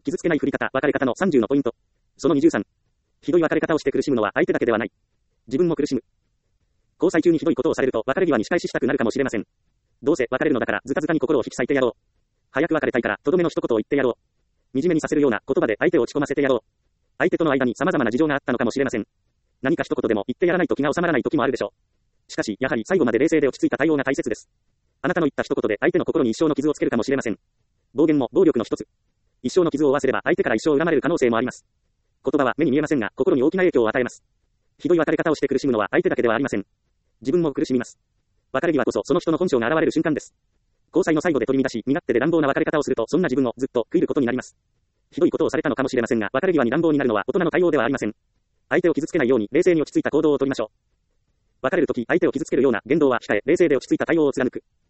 傷つけない振り方、別れ方の30のポイント。その23。ひどい別れ方をして苦しむのは相手だけではない。自分も苦しむ。交際中にひどいことをされると別れ際に仕返ししたくなるかもしれません。どうせ別れるのだからずかずかに心を引き裂いてやろう。早く別れたいからとどめの一言を言ってやろう。惨めにさせるような言葉で相手を落ち込ませてやろう。相手との間に様々な事情があったのかもしれません。何か一言でも言ってやらないと気が収まらない時もあるでしょう。しかし、やはり最後まで冷静で落ち着いた対応が大切です。あなたの言った一言で相手の心に一生の傷をつけるかもしれません。暴言も暴力の一つ。一生の傷を負わせれば相手から一生恨まれる可能性もあります。言葉は目に見えませんが、心に大きな影響を与えます。ひどい別れ方をして苦しむのは相手だけではありません。自分も苦しみます。別れ際こそその人の本性が現れる瞬間です。交際の最後で取り乱し、身勝手で乱暴な別れ方をすると、そんな自分をずっと悔いることになります。ひどいことをされたのかもしれませんが、別れ際に乱暴になるのは大人の対応ではありません。相手を傷つけないように冷静に落ち着いた行動を取りましょう。別れるとき、相手を傷つけるような言動は控え、冷静で落ち着いた対応を貫く。